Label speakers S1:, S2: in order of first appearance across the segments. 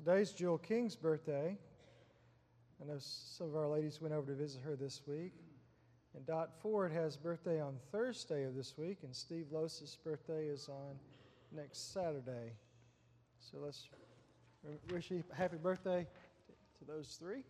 S1: Today's Jewel King's birthday. I know some of our ladies went over to visit her this week. And Dot Ford has birthday on Thursday of this week, and Steve Los's birthday is on next Saturday. So let's wish you a happy birthday to those three.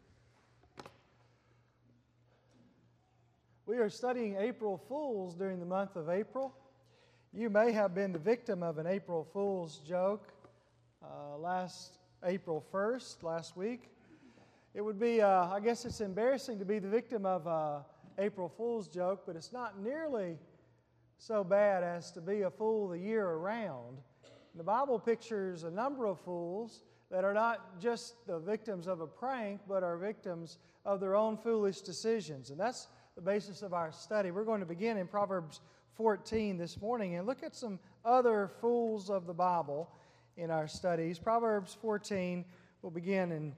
S1: We are studying April Fools during the month of April. You may have been the victim of an April Fool's joke last April 1st, last week. It would be, I guess it's embarrassing to be the victim of an April Fool's joke, but it's not nearly so bad as to be a fool the year around. The Bible pictures a number of fools that are not just the victims of a prank, but are victims of their own foolish decisions. And that's the basis of our study. We're going to begin in Proverbs 14 this morning and look at some other fools of the Bible in our studies. Proverbs 14, we'll begin in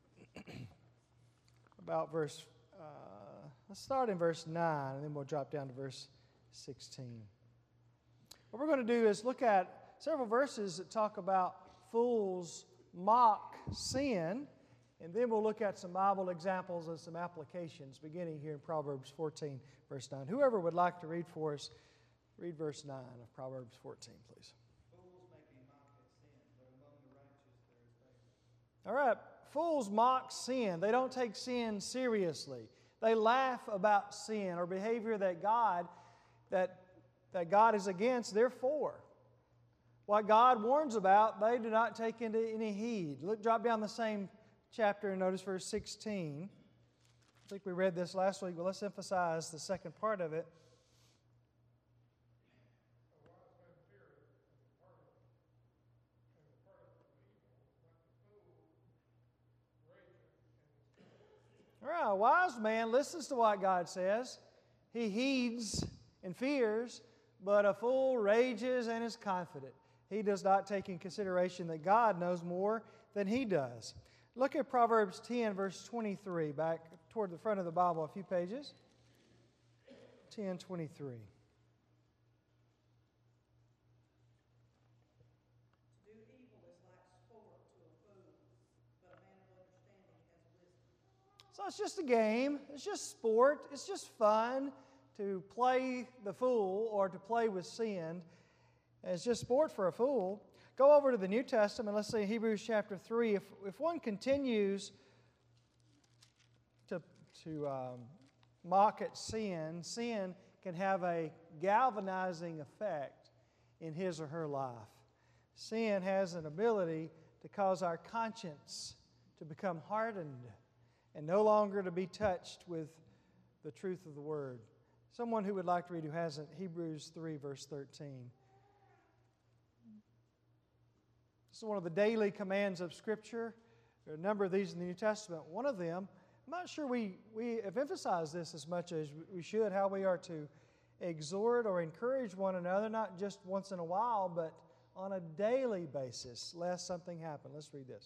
S1: about verse, let's start in verse 9, and then we'll drop down to verse 16. What we're going to do is look at several verses that talk about fools mock sin, and then we'll look at some Bible examples and some applications beginning here in Proverbs 14, verse 9. Whoever would like to read for us, read verse 9 of Proverbs 14, please.
S2: Fools make a mock at sin, but among the righteous there is favor.
S1: All right, fools mock sin. They don't take sin seriously. They laugh about sin or behavior that God is against, they're for. What God warns about, they do not take into any heed. Drop down the same chapter and notice verse 16. I think we read this last week, but let's emphasize the second part of it. All right, a wise man listens to what God says. He heeds and fears, but a fool rages and is confident. He does not take in consideration that God knows more than he does. Look at Proverbs 10, verse 23, back toward the front of the Bible, a few pages. 10:23. So it's just a game. It's just sport. It's just fun to play the fool or to play with sin. It's just sport for a fool. Go over to the New Testament. Let's say Hebrews chapter 3. If one continues to mock at sin, sin can have a galvanizing effect in his or her life. Sin has an ability to cause our conscience to become hardened and no longer to be touched with the truth of the Word. Someone who would like to read who hasn't, Hebrews 3, verse 13. This is one of the daily commands of Scripture. There are a number of these in the New Testament. One of them, I'm not sure we have emphasized this as much as we should, how we are to exhort or encourage one another, not just once in a while, but on a daily basis, lest something happen. Let's read this.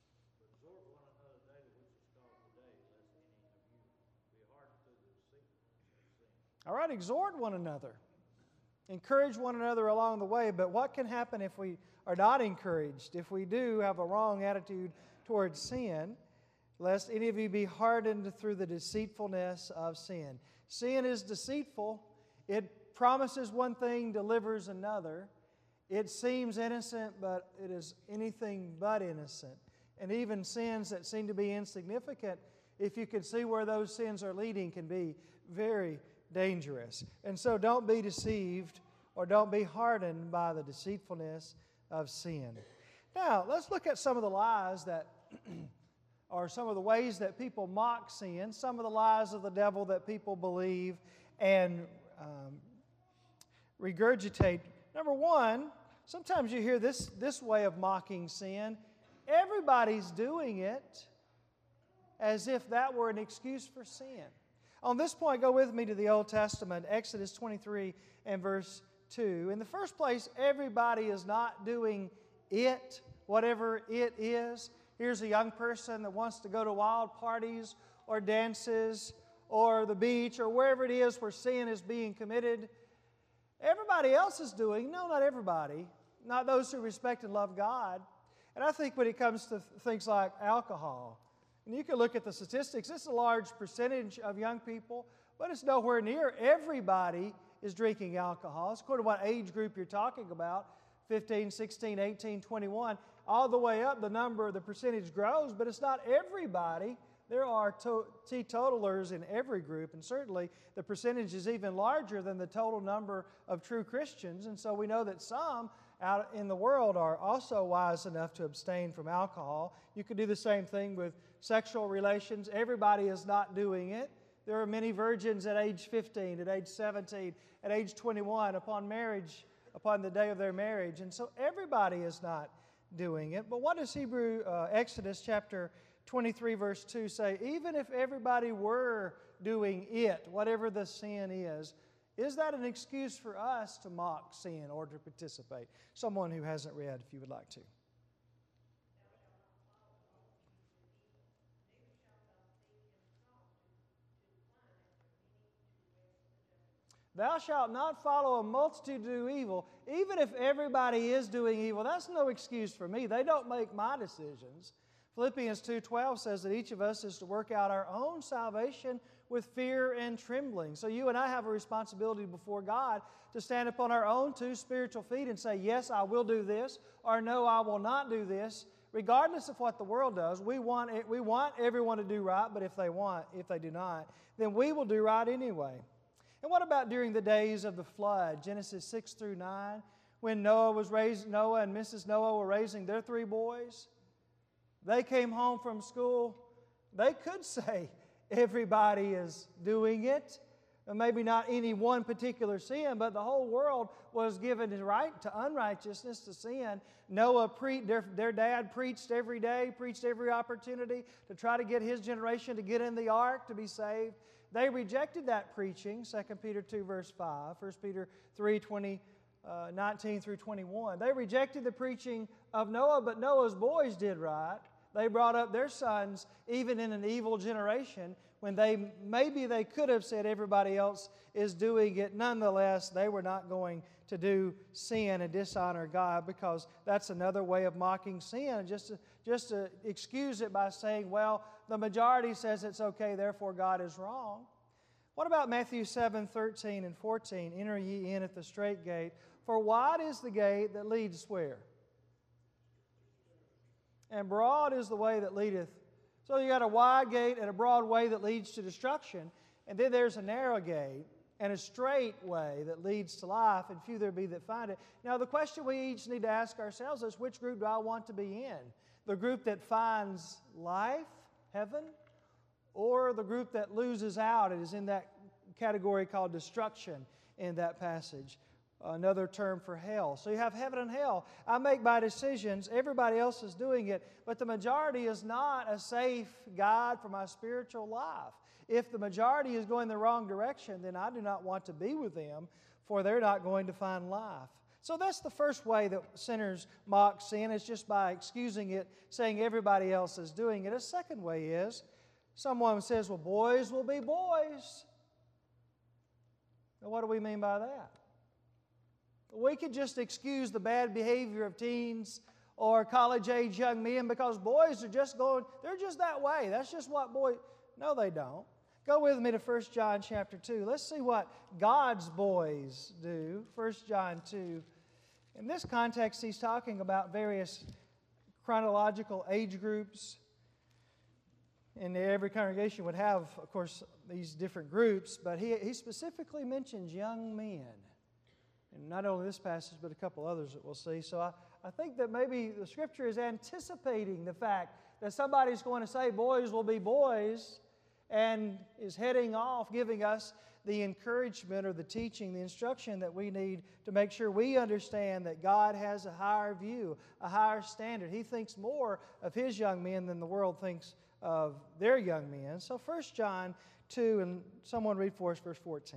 S1: All right, exhort one another. Encourage one another along the way. But what can happen if we are not encouraged? If we do have a wrong attitude towards sin, lest any of you be hardened through the deceitfulness of sin. Sin is deceitful. It promises one thing, delivers another. It seems innocent, but it is anything but innocent. And even sins that seem to be insignificant, if you can see where those sins are leading, can be very dangerous. And so don't be deceived or don't be hardened by the deceitfulness of sin. Now, let's look at some of the lies that are some of the ways that people mock sin, some of the lies of the devil that people believe and regurgitate. Number one, sometimes you hear this way of mocking sin. Everybody's doing it as if that were an excuse for sin. On this point, go with me to the Old Testament, Exodus 23 and verse 2. In the first place, everybody is not doing it, whatever it is. Here's a young person that wants to go to wild parties or dances or the beach or wherever it is where sin is being committed. Everybody else is doing, no, not everybody, not those who respect and love God. And I think when it comes to things like alcohol, and you can look at the statistics, it's a large percentage of young people, but it's nowhere near everybody is drinking alcohol. It's according to what age group you're talking about, 15, 16, 18, 21. All the way up, the percentage grows, but it's not everybody. There are teetotalers in every group, and certainly the percentage is even larger than the total number of true Christians. And so we know that some out in the world are also wise enough to abstain from alcohol. You could do the same thing with sexual relations. Everybody is not doing it. There are many virgins at age 15, at age 17, at age 21, upon the day of their marriage. And so everybody is not doing it. But what does Exodus chapter 23 verse 2 say? Even if everybody were doing it, whatever the sin is that an excuse for us to mock sin or to participate? Someone who hasn't read, if you would like to. Thou shalt not follow a multitude to do evil. Even if everybody is doing evil, that's no excuse for me. They don't make my decisions. Philippians 2:12 says that each of us is to work out our own salvation with fear and trembling. So you and I have a responsibility before God to stand upon our own two spiritual feet and say, yes, I will do this, or no, I will not do this. Regardless of what the world does, we want everyone to do right, but if they do not, then we will do right anyway. And what about during the days of the flood, Genesis 6 through 9, when Noah and Mrs. Noah were raising their 3 boys? They came home from school. They could say everybody is doing it. Maybe not any one particular sin, but the whole world was given the right to unrighteousness, to sin. Their dad preached every day, preached every opportunity to try to get his generation to get in the ark, to be saved. They rejected that preaching, 2 Peter 2 verse 5, 1 Peter 3, 19 through 21. They rejected the preaching of Noah, but Noah's boys did right. They brought up their sons even in an evil generation when maybe they could have said everybody else is doing it. Nonetheless, they were not going to do sin and dishonor God, because that's another way of mocking sin, just to excuse it by saying, well, the majority says it's okay, therefore God is wrong. What about Matthew 7, 13 and 14? Enter ye in at the strait gate, for wide is the gate that leads where? And broad is the way that leadeth. So you got a wide gate and a broad way that leads to destruction, and then there's a narrow gate and a straight way that leads to life, and few there be that find it. Now the question we each need to ask ourselves is, which group do I want to be in? The group that finds life, heaven, or the group that loses out and is in that category called destruction in that passage? Another term for hell. So you have heaven and hell. I make my decisions. Everybody else is doing it. But the majority is not a safe guide for my spiritual life. If the majority is going the wrong direction, then I do not want to be with them, for they're not going to find life. So that's the first way that sinners mock sin, is just by excusing it, saying everybody else is doing it. A second way is, someone says, well, boys will be boys. Now, what do we mean by that? We could just excuse the bad behavior of teens or college-age young men because boys are they're just that way. That's just what boys... No, they don't. Go with me to 1 John chapter 2. Let's see what God's boys do. 1 John 2. In this context, he's talking about various chronological age groups. And every congregation would have, of course, these different groups, but he specifically mentions young men. And not only this passage, but a couple others that we'll see. So I think that maybe the Scripture is anticipating the fact that somebody's going to say boys will be boys, and is heading off, giving us the encouragement or the teaching, the instruction that we need to make sure we understand that God has a higher view, a higher standard. He thinks more of His young men than the world thinks of their young men. So 1 John 2, and someone read for us verse 14.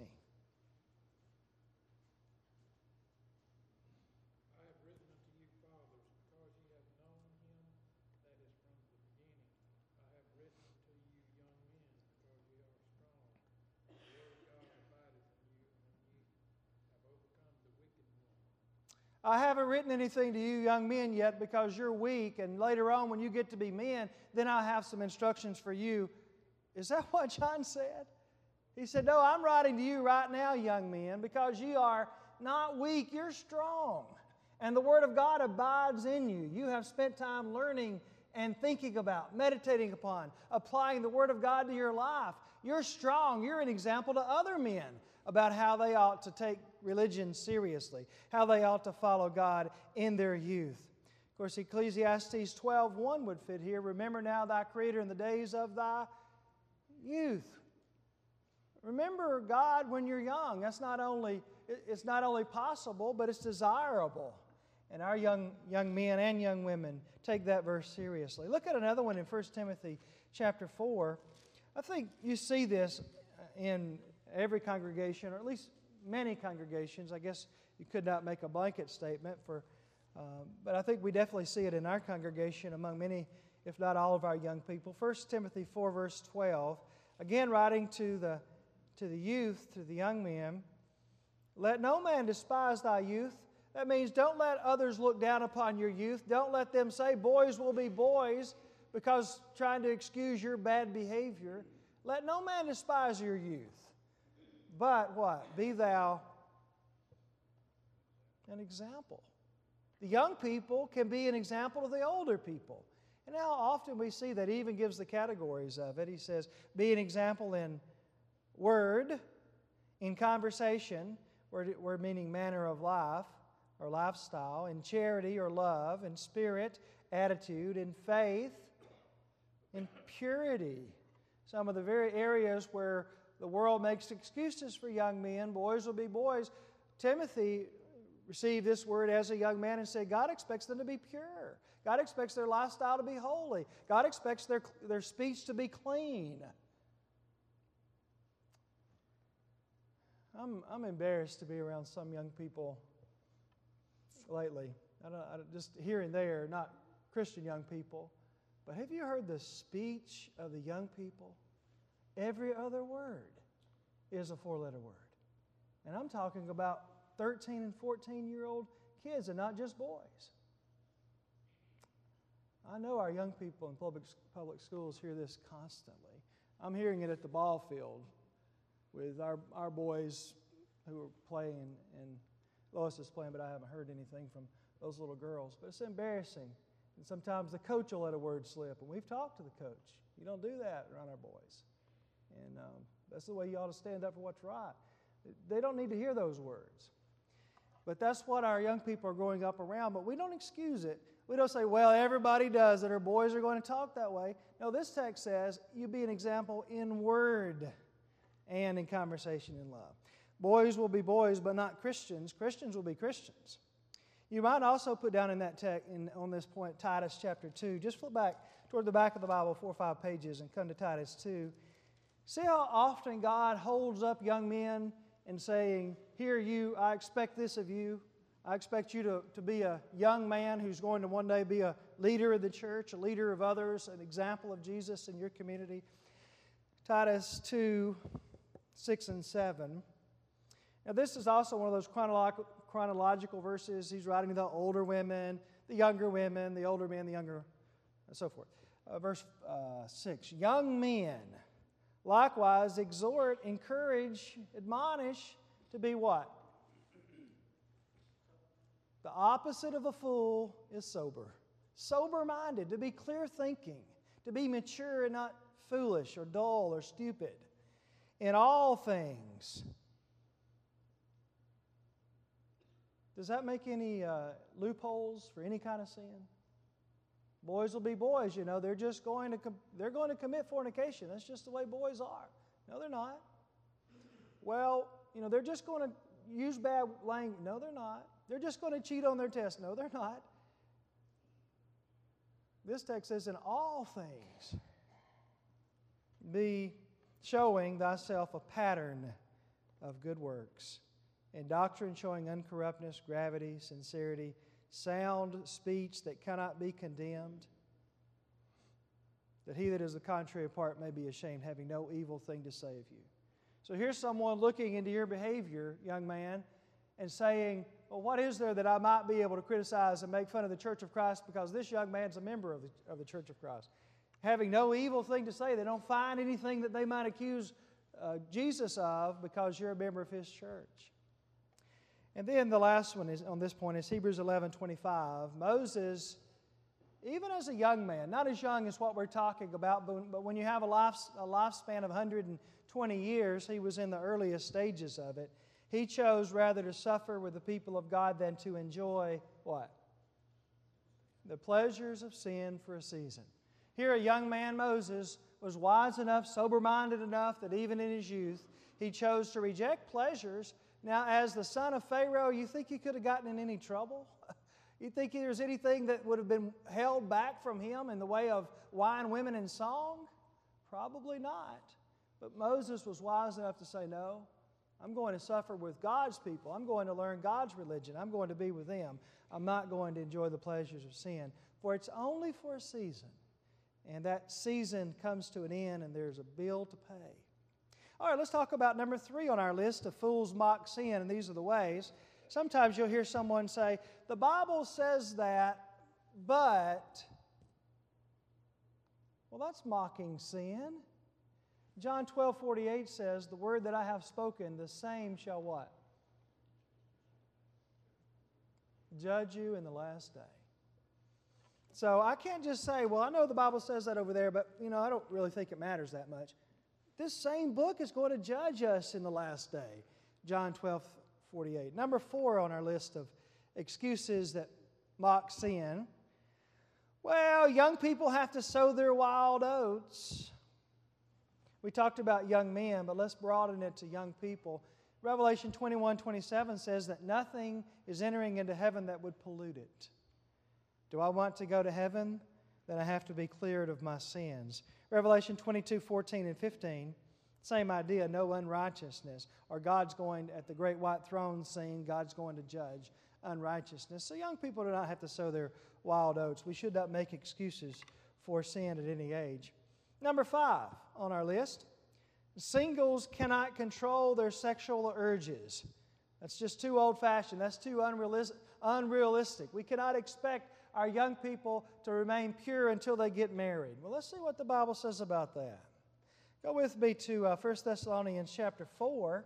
S1: I haven't written anything to you young men yet because you're weak, and later on when you get to be men, then I'll have some instructions for you. Is that what John said? He said, no, I'm writing to you right now, young men, because you are not weak, you're strong. And the Word of God abides in you. You have spent time learning and thinking about, meditating upon, applying the Word of God to your life. You're strong. You're an example to other men about how they ought to take religion seriously, how they ought to follow God in their youth. Of course, Ecclesiastes 12:1 would fit here. Remember now thy Creator in the days of thy youth. Remember God when you're young. It's not only possible, but it's desirable. And our young men and young women take that verse seriously. Look at another one in 1 Timothy chapter 4. I think you see this in every congregation, or at least many congregations. I guess you could not make a blanket statement, but I think we definitely see it in our congregation among many, if not all of our young people. 1 Timothy 4, verse 12, again writing to the youth, to the young men, let no man despise thy youth. That means don't let others look down upon your youth. Don't let them say boys will be boys because trying to excuse your bad behavior. Let no man despise your youth. But what? Be thou an example. The young people can be an example to the older people. And how often we see that he even gives the categories of it. He says, be an example in word, in conversation, word meaning manner of life or lifestyle, in charity or love, in spirit, attitude, in faith, in purity. Some of the very areas where the world makes excuses for young men, boys will be boys. Timothy received this word as a young man and said, God expects them to be pure. God expects their lifestyle to be holy. God expects their speech to be clean. I'm embarrassed to be around some young people lately. Just here and there, not Christian young people. But have you heard the speech of the young people? Every other word is a four-letter word. And I'm talking about 13 and 14-year-old kids and not just boys. I know our young people in public schools hear this constantly. I'm hearing it at the ball field with our boys who are playing, and Lois is playing, but I haven't heard anything from those little girls. But it's embarrassing. And sometimes the coach will let a word slip, and we've talked to the coach. You don't do that around our boys. And that's the way you ought to stand up for what's right. They don't need to hear those words. But that's what our young people are growing up around, but we don't excuse it. We don't say, well, everybody does it, or boys are going to talk that way. No, this text says, you be an example in word and in conversation in love. Boys will be boys, but not Christians. Christians will be Christians. You might also put down in that text, on this point, Titus chapter 2. Just flip back toward the back of the Bible 4 or 5 pages and come to Titus 2. See how often God holds up young men and saying, here you, I expect this of you. I expect you to be a young man who's going to one day be a leader of the church, a leader of others, an example of Jesus in your community. Titus 2, 6 and 7. Now this is also one of those chronological verses. He's writing to the older women, the younger women, the older men, the younger, and so forth. Verse 6. Young men, likewise, exhort, encourage, admonish to be what? The opposite of a fool is sober. Sober-minded, to be clear-thinking, to be mature and not foolish or dull or stupid. In all things. Does that make any loopholes for any kind of sin? Boys will be boys, you know. They're going to commit fornication. That's just the way boys are. No, they're not. Well, you know, they're just going to use bad language. No, they're not. They're just going to cheat on their test. No, they're not. This text says, in all things, be showing thyself a pattern of good works, in doctrine showing uncorruptness, gravity, sincerity, sound speech that cannot be condemned, that he that is the contrary part may be ashamed, having no evil thing to say of you. So here's someone looking into your behavior, young man, and saying, well, what is there that I might be able to criticize and make fun of the Church of Christ because this young man's a member of the Church of Christ? Having no evil thing to say, they don't find anything that they might accuse Jesus of because you're a member of His church. And then the last one is on this point is Hebrews 11:25. Moses, even as a young man, not as young as what we're talking about, but when you have a lifespan of 120 years, he was in the earliest stages of it. He chose rather to suffer with the people of God than to enjoy what? The pleasures of sin for a season. Here a young man, Moses, was wise enough, sober-minded enough that even in his youth, he chose to reject pleasures. Now, as the son of Pharaoh, you think he could have gotten in any trouble? You think there's anything that would have been held back from him in the way of wine, women, and song? Probably not. But Moses was wise enough to say, no, I'm going to suffer with God's people. I'm going to learn God's religion. I'm going to be with them. I'm not going to enjoy the pleasures of sin. For it's only for a season. And that season comes to an end and there's a bill to pay. All right, let's talk about number 3 on our list of fools mock sin, and these are the ways. Sometimes you'll hear someone say, the Bible says that, but, well, that's mocking sin. John 12:48 says, the word that I have spoken, the same shall what? Judge you in the last day. So I can't just say, well, I know the Bible says that over there, but, I don't really think it matters that much. This same book is going to judge us in the last day. John 12:48. Number 4 on our list of excuses that mock sin. Well, young people have to sow their wild oats. We talked about young men, but let's broaden it to young people. Revelation 21:27 says that nothing is entering into heaven that would pollute it. Do I want to go to heaven? Then I have to be cleared of my sins. Revelation 22:14 and 15, same idea, no unrighteousness. Or God's going, at the great white throne scene, God's going to judge unrighteousness. So young people do not have to sow their wild oats. We should not make excuses for sin at any age. Number 5 on our list, singles cannot control their sexual urges. That's just too old-fashioned. That's too unrealistic. We cannot expect our young people to remain pure until they get married. Well, let's see what the Bible says about that. Go with me to 1 Thessalonians chapter 4.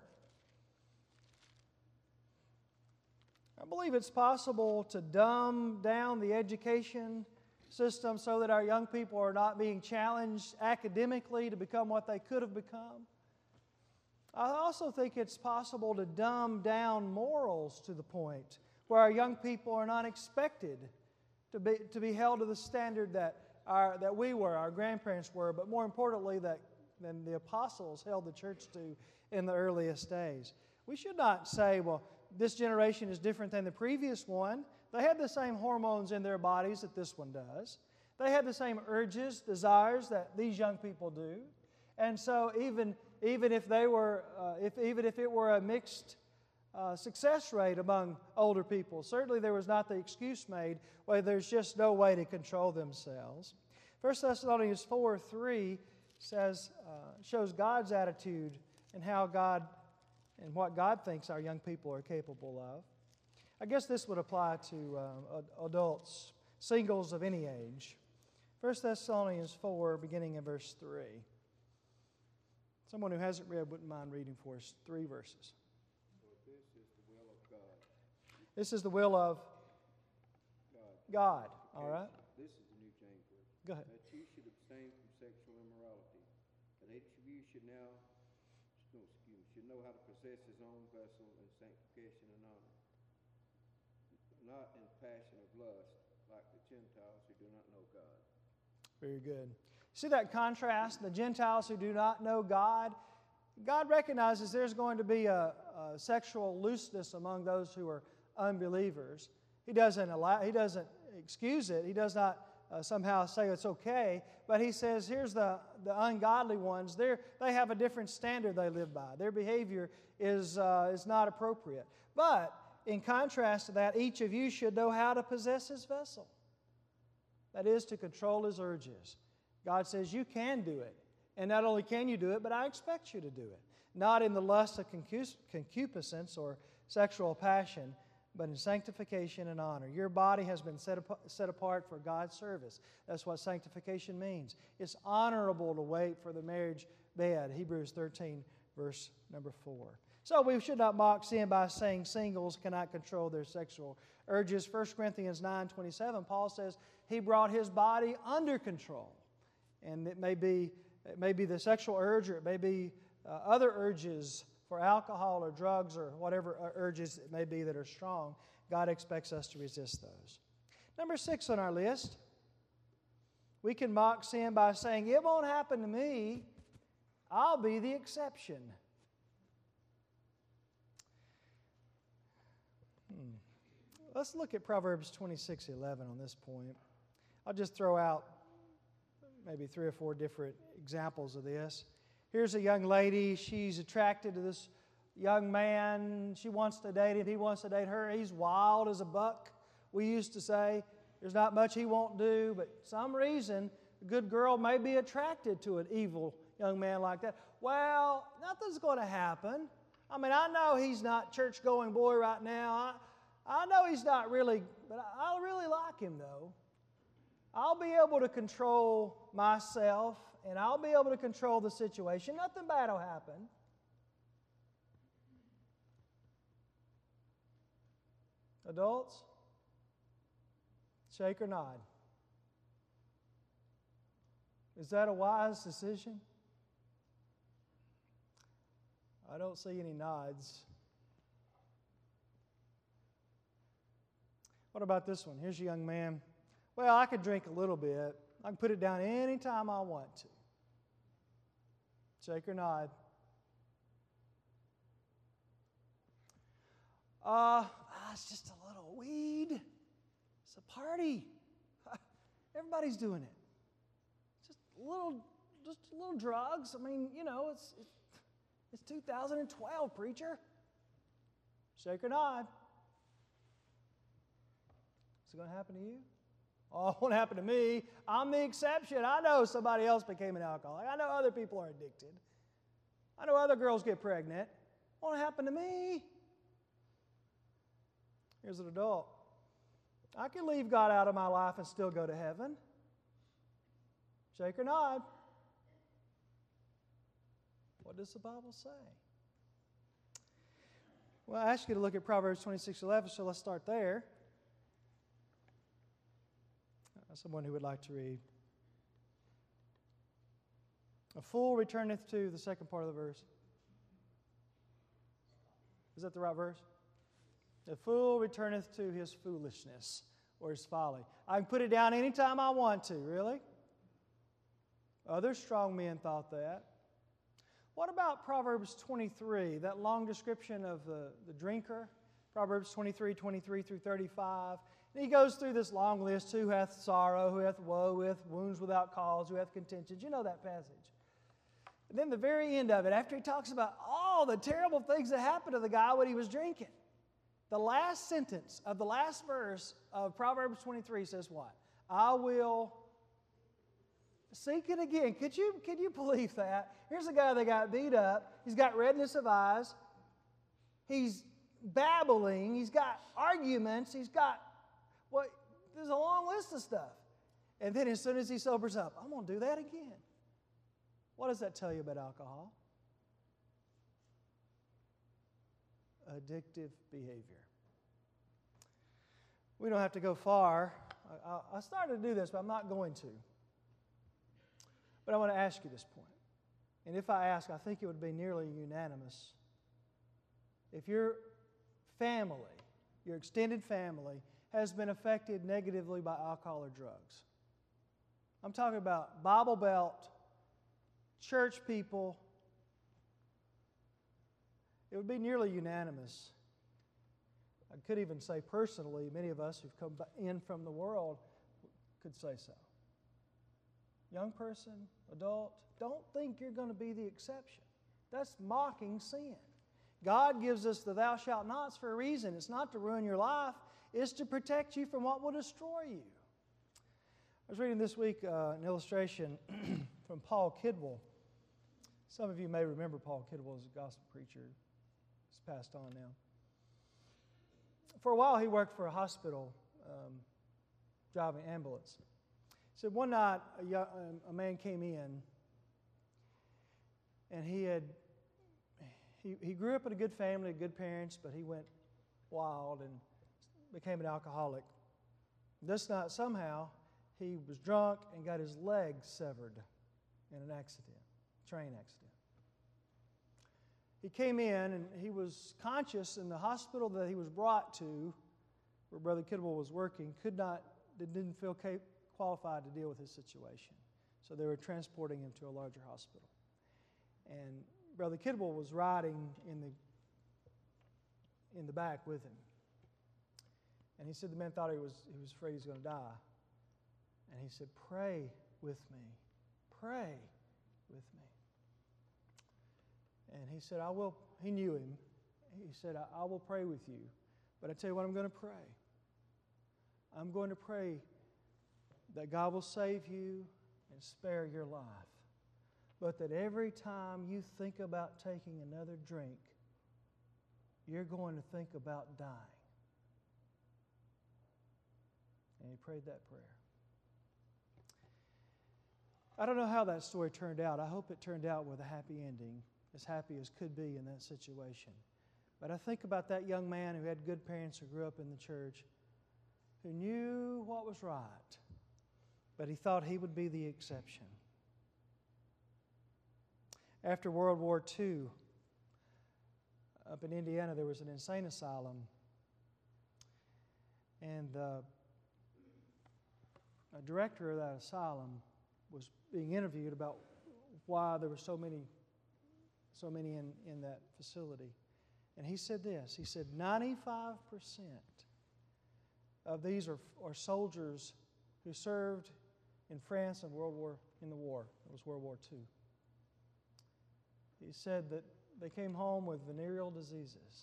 S1: I believe it's possible to dumb down the education system so that our young people are not being challenged academically to become what they could have become. I also think it's possible to dumb down morals to the point where our young people are not expected to be held to the standard that we were, our grandparents were, but more importantly than the apostles held the church to in the earliest days. We should not say, well, this generation is different than the previous one. They had the same hormones in their bodies that this one does. They had the same urges, desires that these young people do. And so even if it were a mixed success rate among older people, certainly there was not the excuse made where there's just no way to control themselves. 1 Thessalonians 4:3 says shows God's attitude and how God and what God thinks our young people are capable of. I guess this would apply to adults, singles of any age. 1 Thessalonians 4, beginning in verse 3. Someone who hasn't read wouldn't mind reading for us 3 verses. This is the will of God. All right?
S3: This is the New James Version.
S1: Go ahead.
S3: That you should abstain from sexual immorality. That each of you should know how to possess his own vessel in sanctification and honor, not in passion of lust, like the Gentiles who do not know God.
S1: Very good. See that contrast? The Gentiles who do not know God. God recognizes there's going to be a sexual looseness among those who are unbelievers. He doesn't excuse it. He does not somehow say it's okay, but he says here's the ungodly ones. They have a different standard they live by. Their behavior is not appropriate. But in contrast to that, each of you should know how to possess his vessel. That is, to control his urges. God says you can do it. And not only can you do it, but I expect you to do it. Not in the lust of concupiscence or sexual passion, but in sanctification and honor. Your body has been set apart for God's service. That's what sanctification means. It's honorable to wait for the marriage bed. Hebrews 13, verse number 4. So we should not mock sin by saying singles cannot control their sexual urges. 1 Corinthians 9:27, Paul says he brought his body under control. And it may be the sexual urge, or it may be other urges for alcohol or drugs or whatever urges it may be that are strong. God expects us to resist those. Number 6 on our list, we can mock sin by saying, it won't happen to me. I'll be the exception. Let's look at Proverbs 26:11 on this point. I'll just throw out maybe 3 or 4 different examples of this. Here's a young lady. She's attracted to this young man. She wants to date him. He wants to date her. He's wild as a buck, we used to say. There's not much he won't do, but some reason a good girl may be attracted to an evil young man like that. Well, nothing's going to happen. I mean, I know he's not church-going boy right now. I know he's not really, but I really like him, though. I'll be able to control myself, and I'll be able to control the situation. Nothing bad will happen. Adults, shake or nod. Is that a wise decision? I don't see any nods. What about this one? Here's a young man. Well, I could drink a little bit. I can put it down anytime I want to. Shake or nod. It's just a little weed. It's a party. Everybody's doing it. Just a little drugs. I mean, you know, it's 2012, preacher. Shake or nod. Is it going to happen to you? Oh, it won't happen to me. I'm the exception. I know somebody else became an alcoholic. I know other people are addicted. I know other girls get pregnant. It won't happen to me. Here's an adult. I can leave God out of my life and still go to heaven. Shake or nod. What does the Bible say? Well, I asked you to look at Proverbs 26:11, so let's start there. Someone who would like to read. A fool returneth to the second part of the verse. Is that the right verse? The fool returneth to his foolishness or his folly. I can put it down anytime I want to, really? Other strong men thought that. What about Proverbs 23, that long description of the drinker? Proverbs 23 through 35. And he goes through this long list. Who hath sorrow, who hath woe, who hath wounds without cause, who hath contentions. You know that passage. And then the very end of it, after he talks about all the terrible things that happened to the guy when he was drinking, the last sentence of the last verse of Proverbs 23 says what? I will seek it again. Can you believe that? Here's a guy that got beat up. He's got redness of eyes. He's babbling. He's got arguments. He's got, there's a long list of stuff. And then as soon as he sobers up, I'm going to do that again. What does that tell you about alcohol? Addictive behavior. We don't have to go far. I started to do this, but I'm not going to. But I want to ask you this point. And if I ask, I think it would be nearly unanimous. If your family, your extended family, has been affected negatively by alcohol or drugs. I'm talking about Bible Belt, church people. It would be nearly unanimous. I could even say personally, many of us who've come in from the world could say so. Young person, adult, don't think you're going to be the exception. That's mocking sin. God gives us the thou shalt nots for a reason. It's not to ruin your life. It's to protect you from what will destroy you. I was reading this week an illustration from Paul Kidwell. Some of you may remember Paul Kidwell as a gospel preacher. He's passed on now. for a while, he worked for a hospital driving ambulance. He said one night a man came in, and he grew up in a good family, good parents, but he went wild and became an alcoholic. This night, somehow, he was drunk and got his leg severed in an accident, train accident. He came in and he was conscious in the hospital that he was brought to, where Brother Kidwell was working, didn't feel qualified to deal with his situation. So they were transporting him to a larger hospital. And Brother Kidwell was riding in the back with him. And he said the man thought he was afraid he was going to die. And he said, "Pray with me. Pray with me." And he said, "I will." He knew him. He said, I will pray with you. But I tell you what I'm going to pray. I'm going to pray that God will save you and spare your life. But that every time you think about taking another drink, you're going to think about dying. And he prayed that prayer. I don't know how that story turned out. I hope it turned out with a happy ending, as happy as could be in that situation. But I think about that young man who had good parents who grew up in the church, who knew what was right, but he thought he would be the exception. After World War II, up in Indiana, there was an insane asylum, and a director of that asylum was being interviewed about why there were so many in that facility. And he said this, he said 95% of these are soldiers who served in France in the war. It was World War II. He said that they came home with venereal diseases.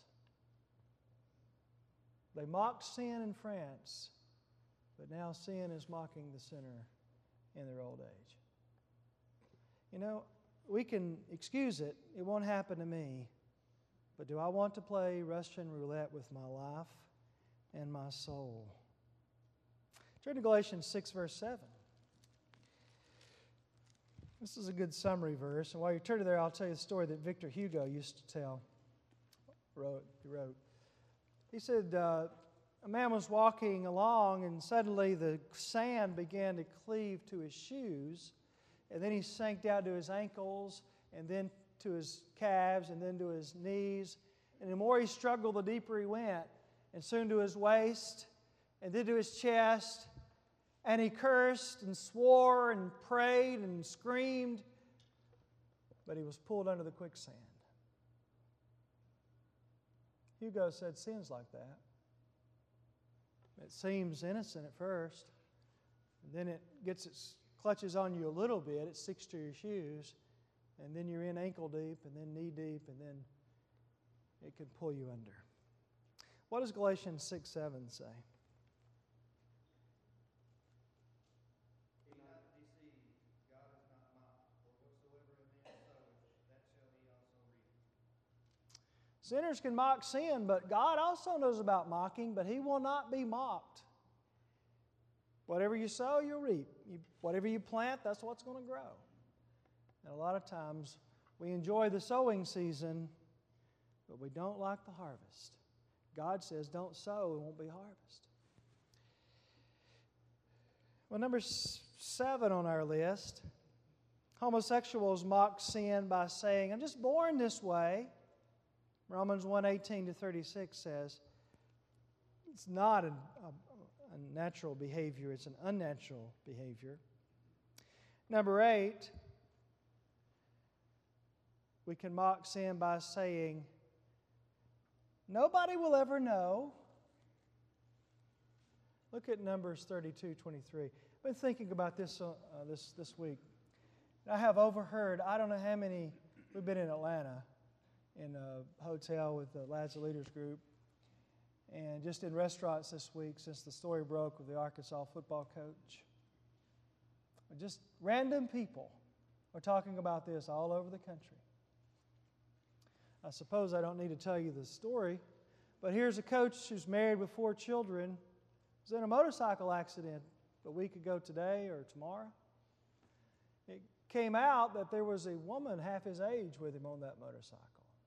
S1: They mocked sin in France, but now sin is mocking the sinner in their old age. You know, we can excuse it. It won't happen to me. But do I want to play Russian roulette with my life and my soul? Turn to Galatians 6, verse 7. This is a good summary verse. And while you turn to there, I'll tell you the story that Victor Hugo used to tell. He wrote. He said, a man was walking along, and suddenly the sand began to cleave to his shoes, and then he sank down to his ankles, and then to his calves, and then to his knees. And the more he struggled, the deeper he went, and soon to his waist, and then to his chest. And he cursed and swore and prayed and screamed, but he was pulled under the quicksand. Hugo said, sin's like that. It seems innocent at first, and then it clutches on you a little bit, it sticks to your shoes, and then you're in ankle deep, and then knee deep, and then it can pull you under. What does Galatians 6:7 say?
S2: Be not deceived, God is not mocked, for whatsoever a man soweth, that shall he also reap.
S1: Sinners can mock sin, but God also knows about mocking, but He will not be mocked. Whatever you sow, you'll reap. Whatever you plant, that's what's going to grow. And a lot of times, we enjoy the sowing season, but we don't like the harvest. God says, don't sow, it won't be harvest. Well, number 7 on our list, homosexuals mock sin by saying, I'm just born this way. Romans 1:18-36 says, it's not a natural behavior, it's an unnatural behavior. Number 8, we can mock sin by saying, nobody will ever know. Look at Numbers 32:23. I've been thinking about this this week. I have overheard, I don't know how many, we've been in Atlanta in a hotel with the Lads and Leaders group, and just in restaurants this week since the story broke with the Arkansas football coach. Just random people are talking about this all over the country. I suppose I don't need to tell you the story, But here's a coach who's married with 4 children, was in a motorcycle accident a week ago today or tomorrow. It came out that there was a woman half his age with him on that motorcycle.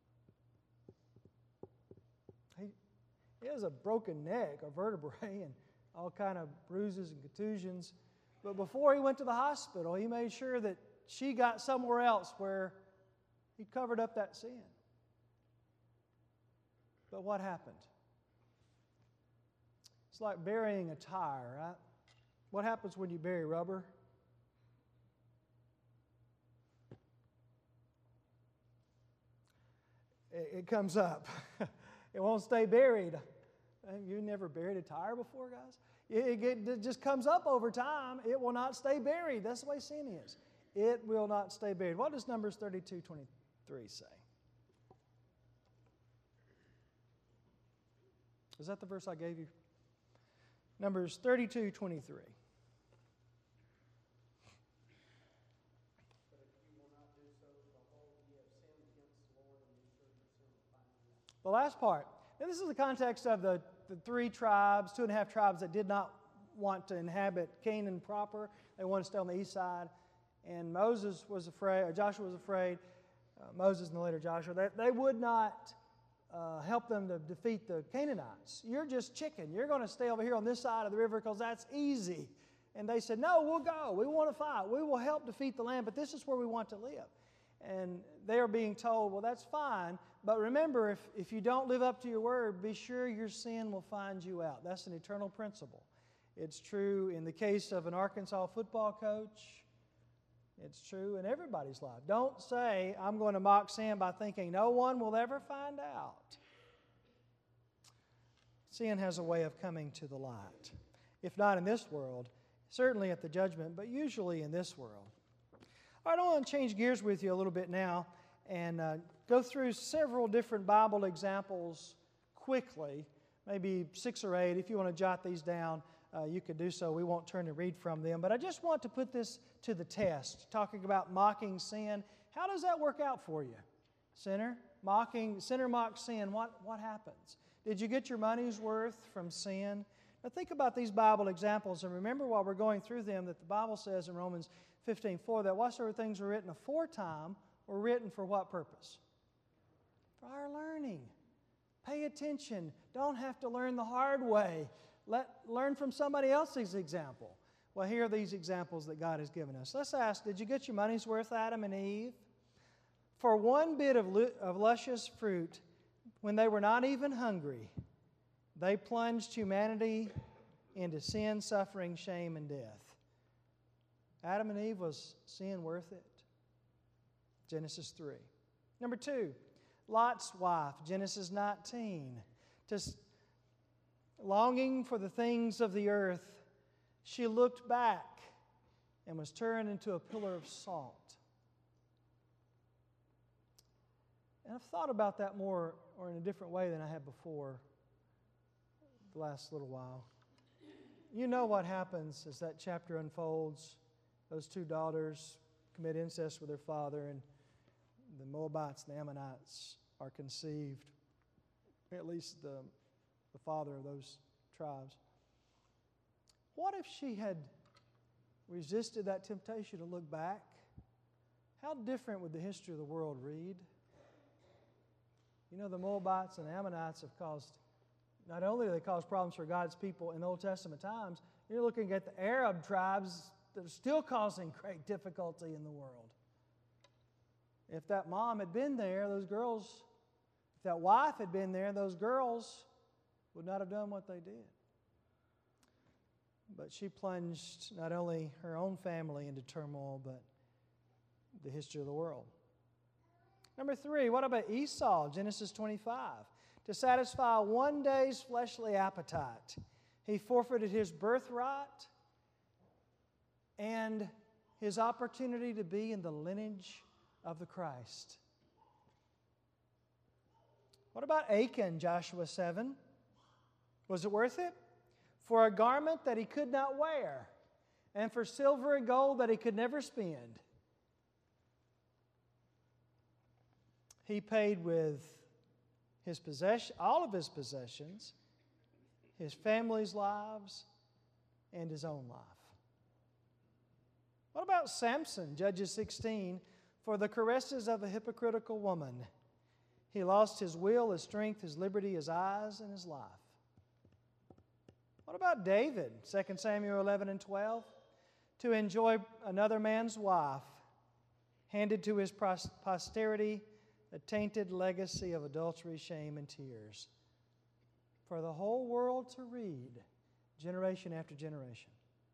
S1: He has a broken neck, a vertebrae, and all kind of bruises and contusions. But before he went to the hospital, he made sure that she got somewhere else where he covered up that sin. But what happened? It's like burying a tire, right? What happens when you bury rubber? It comes up. It won't stay buried. You never buried a tire before, guys? It just comes up over time. It will not stay buried. That's the way sin is. It will not stay buried. What does Numbers 32:23 say? Is that the verse I gave you? Numbers 32:23. The last part. Now, this is the context of the 3 tribes, 2.5 tribes that did not want to inhabit Canaan proper. They wanted to stay on the east side. And Moses was afraid, or Joshua was afraid, Moses and later Joshua, that they would not help them to defeat the Canaanites. You're just chicken. You're going to stay over here on this side of the river because that's easy. And they said, no, we'll go. We want to fight. We will help defeat the land, but this is where we want to live. And they are being told, well, that's fine, but remember, if you don't live up to your word, be sure your sin will find you out. That's an eternal principle. It's true in the case of an Arkansas football coach. It's true in everybody's life. Don't say, I'm going to mock sin by thinking no one will ever find out. Sin has a way of coming to the light. If not in this world, certainly at the judgment, but usually in this world. All right, I want to change gears with you a little bit now and go through several different Bible examples quickly, maybe 6 or 8. If you want to jot these down, you could do so. We won't turn and read from them. But I just want to put this to the test, talking about mocking sin. How does that work out for you? Sinner mocks sin. What happens? Did you get your money's worth from sin? Now think about these Bible examples, and remember while we're going through them that the Bible says in Romans 15:4 that whatsoever things were written aforetime were written for what purpose? For our learning. Pay attention. Don't have to learn the hard way. Learn from somebody else's example. Well, here are these examples that God has given us. Let's ask, did you get your money's worth, Adam and Eve? For one bit of luscious fruit, when they were not even hungry, they plunged humanity into sin, suffering, shame, and death. Adam and Eve, was sin worth it? Genesis 3. Number 2, Lot's wife, Genesis 19. Just longing for the things of the earth, she looked back and was turned into a pillar of salt. And I've thought about that more or in a different way than I had before the last little while. You know what happens as that chapter unfolds. Those 2 daughters commit incest with their father, and the Moabites and the Ammonites are conceived, at least the father of those tribes. What if she had resisted that temptation to look back? How different would the history of the world read? You know, the Moabites and the Ammonites have caused, not only do they cause problems for God's people in Old Testament times, you're looking at the Arab tribes that are still causing great difficulty in the world. If that mom had been there, those girls, if that wife had been there, those girls would not have done what they did. But she plunged not only her own family into turmoil, but the history of the world. Number 3, what about Esau, Genesis 25? To satisfy one day's fleshly appetite, he forfeited his birthright and his opportunity to be in the lineage of the Christ. What about Achan, Joshua 7? Was it worth it? For a garment that he could not wear, and for silver and gold that he could never spend, he paid with all of his possessions, his family's lives, and his own life. What about Samson, Judges 16? For the caresses of a hypocritical woman, he lost his will, his strength, his liberty, his eyes, and his life. What about David, 2 Samuel 11 and 12? To enjoy another man's wife, handed to his posterity a tainted legacy of adultery, shame, and tears, for the whole world to read, generation after generation.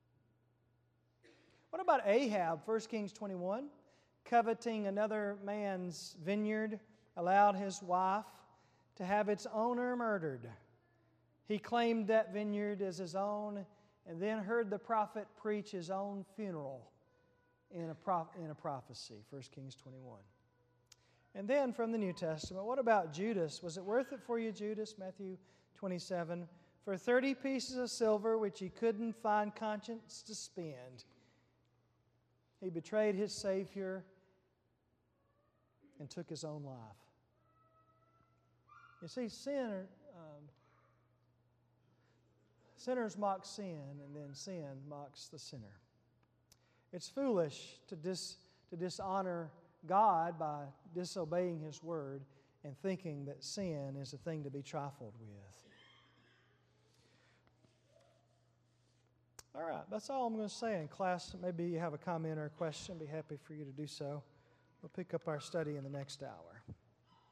S1: What about Ahab, 1 Kings 21? Coveting another man's vineyard, allowed his wife to have its owner murdered. He claimed that vineyard as his own and then heard the prophet preach his own funeral in a prophecy, 1 Kings 21. And then from the New Testament, what about Judas? Was it worth it for you, Judas? Matthew 27. For 30 pieces of silver, which he couldn't find conscience to spend, he betrayed his Savior and took his own life. You see, sinners mock sin, and then sin mocks the sinner. It's foolish to dishonor God by disobeying His Word and thinking that sin is a thing to be trifled with. All right, that's all I'm going to say in class. Maybe you have a comment or a question. I'd be happy for you to do so. We'll pick up our study in the next hour.